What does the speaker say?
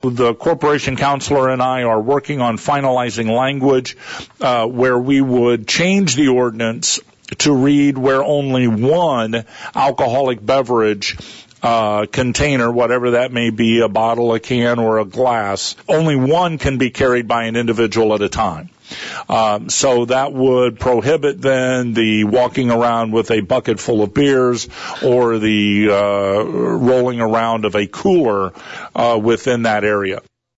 The corporation counselor and I are working on finalizing language where we would change the ordinance to read where only one alcoholic beverage container, whatever that may be, a bottle, a can, or a glass, only one can be carried by an individual at a time. So that would prohibit then the walking around with a bucket full of beers or the rolling around of a cooler within that area.